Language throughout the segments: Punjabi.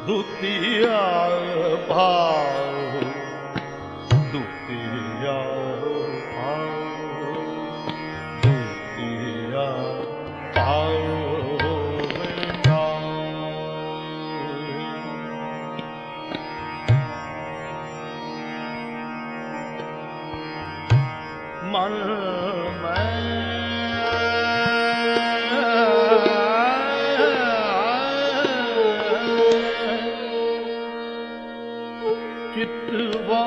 ਦੁਤੀਆ ਭਾਉ ਦੁਤੀਆ ਭਾਉ ਦੁਤੀਆ ਭਾਉ ਮਨ ਮੈਂ ਚਿਤਵਾ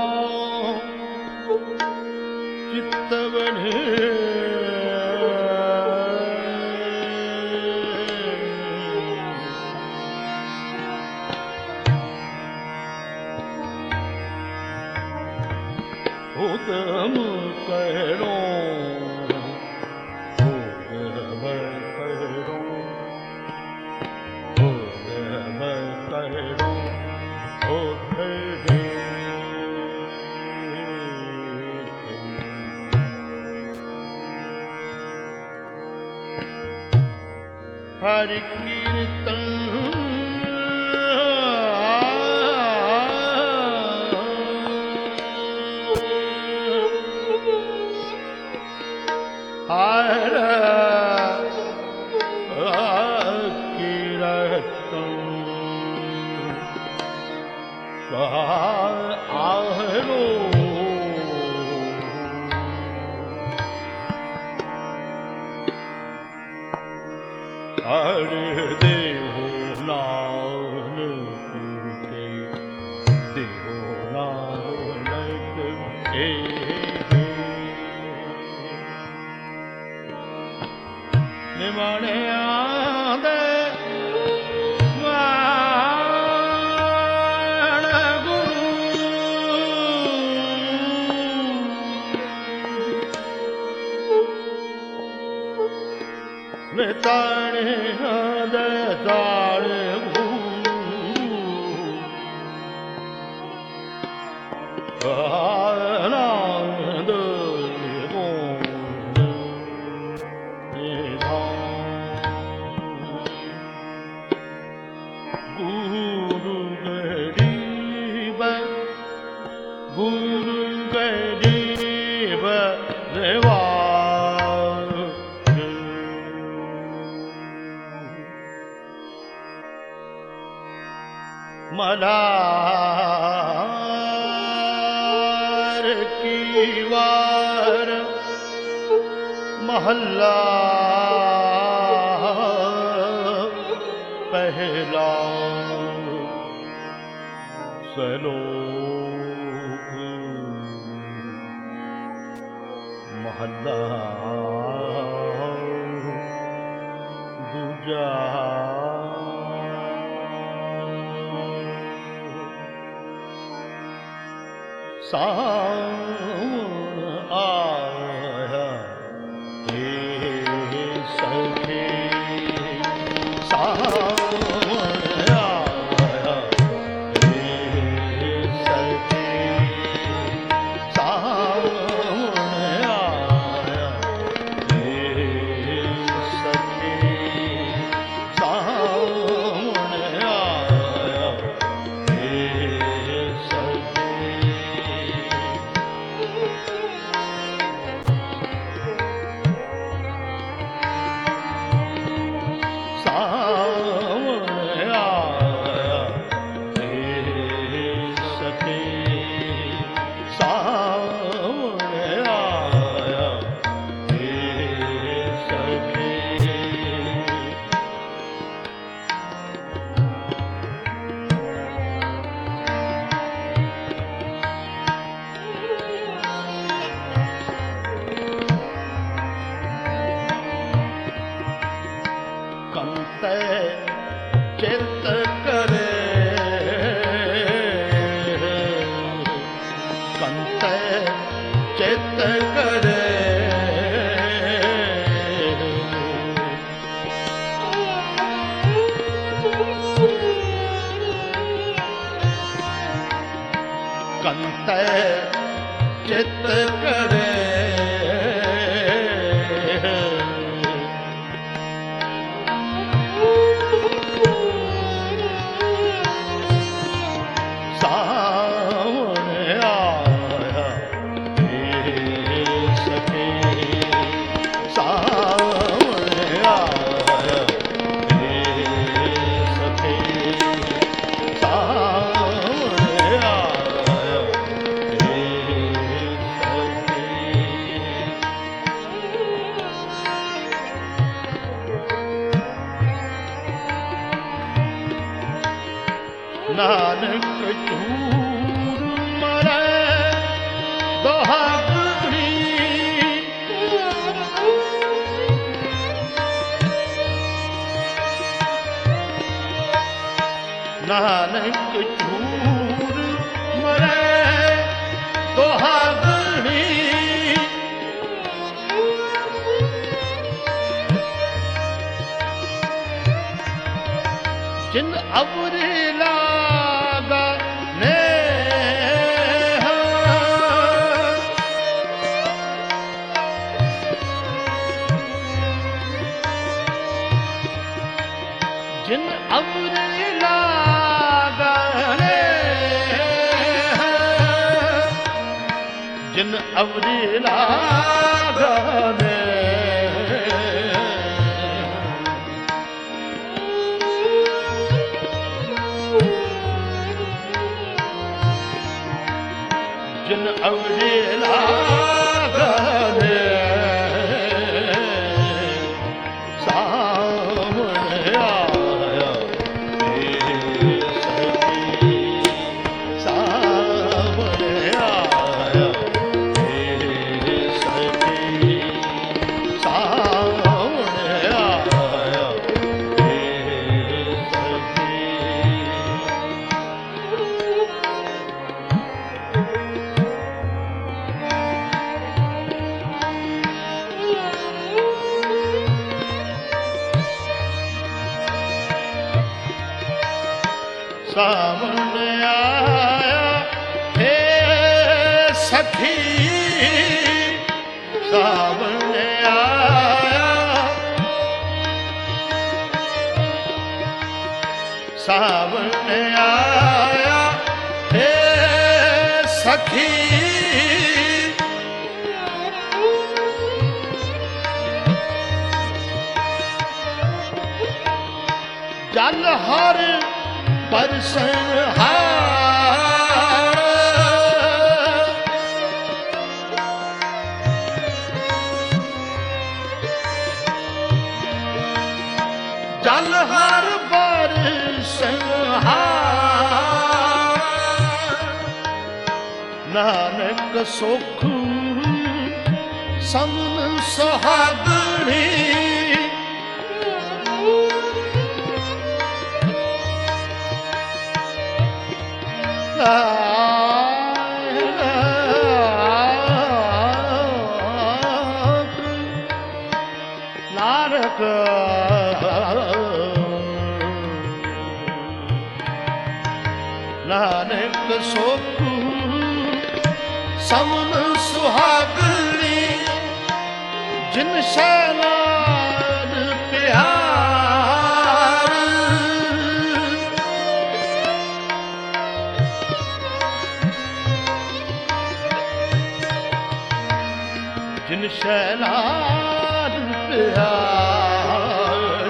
ਚਿਤਵਨ ਉਦਮ ਕਰੋ ਉਦਮ ਕਰੋ ਉਦਮ ਕਰੋ ਉਦਮ ਹਰਿ ਕੀਰਤਨ ਹਰ ਕੀਰਤਨ ਆਹਰੋ ਹਰਿ ਦੇਹੋ ਨਾਨਕ ਕੇ ਦੇਹੋ ਨਾਨਕ ਕੇ ਨਿਮਣਿਆਂ ਦੇ ਮਾਣ ਗੁਰੂ ਨਿਤਾਣਿਆਂ ਦੇ ਜਾਣ ਆਨੰਦ ਗੁਰੂ ਗਰੀਬ ਨਿਵਾਜ ਮਲਾਰ ਕੀ ਵਾਰ ਮਹੱਲਾ ਪਹਿਲਾ ਸਲੋਕ ਮਹੱਲਾ ਦੂਜਾ ਸਾਵਣ ਆਇਆ ਏ ਸਖੀ ਸਾਵਣ ਆਇਆ ਏ ਸਖੀ ਸਾਵਣ ਆਇਆ ਏ ਸਖੀ ਸਾਵਣ ਆਇਆ ਏ ਸਖੀ ਨਾਨਕ ਝੂਰ ਮਰੈ ਦੁਹਾਗਣੀ ਨਾਨਕ ਝੂਰ ਮਰੈ ਦੁਹਾਗਣੀ ਜਿਨ ਅਵਰੇ ਲਾਗਾ ਨੇਹ ਜਿਨ ਅਵਰੇ ਲਾਗਾ ਨੇਹ ਜਿਨ ਅਵਰੇ ਲਾਗਾ ਨੇਹ ਜਿਨ ਅਵਰੇ ਲਾਗਨੇ ਸਾਵਣ ਆਇਆ ਏ ਸਖੀ ਸਾਵਣ ਆਇਆ ਏ ਸਖੀ ਸਾਵਣ ਆਇਆ ਏ ਸਖੀ ਸਾਵਣ ਆਇਆ ਏ ਸਖੀ ਸਾਵਣ ਆਇਆ ਸਾਵਣ ਆਇਆ ਏ ਸਖੀ ਜਲ ਹਰ ਬਰਸਨ ਹਾਰ ਜਲ ਹਰ ਬਰਸਨ ਹਾਰ ਨਾਨਕ ਸੁਖ ਸਮਨ ਸੁਹਾਗਣੀ ਨਾਨਕ ਨਾਨਕ ਸੁਖ ਸਮਨ ਸੁਹਾਗਣੀ ਜਿਨ ਸ਼ੈਨਾਦ ਪਿਆਰ ਜਿਨ ਸ਼ੈਨਾਦ ਪਿਆਰ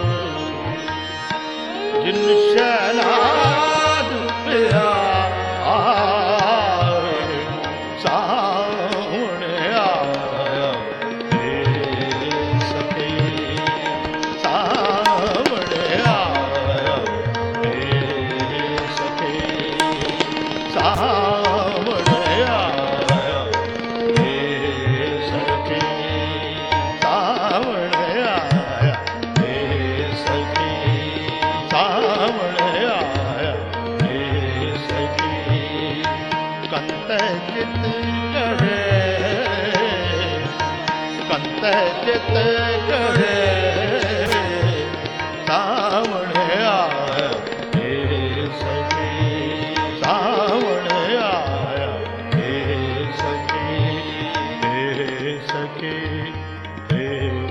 ਜਿਨ ਸ਼ੈਨਾਦ ਪਿਆਰ ਸਾਵਣ ਆਇਆ ਏ ਸਖੀ ਸਾਵਣ ਆਇਆ ਏ ਸਖੀ ਸਾਵਣ ਆਇਆ ਏ ਸਖੀ ਸਾਵਣ ਆਇਆ ਏ ਸਖੀ ਸਾਵਣ ਆਇਆ ਏ ਸਖੀ ਕੰਤੈ ਚਿਤ ਕਰੇ ਕੰਤੈ ਚਿਤ ਕਰੇ ਸਾਵਣ ਆਇਆ ਏ ਸਖੀ ਸਾਵਣ ਆਇਆ ਏ ਸਖੀ ਏ ਸਖੀ ਏ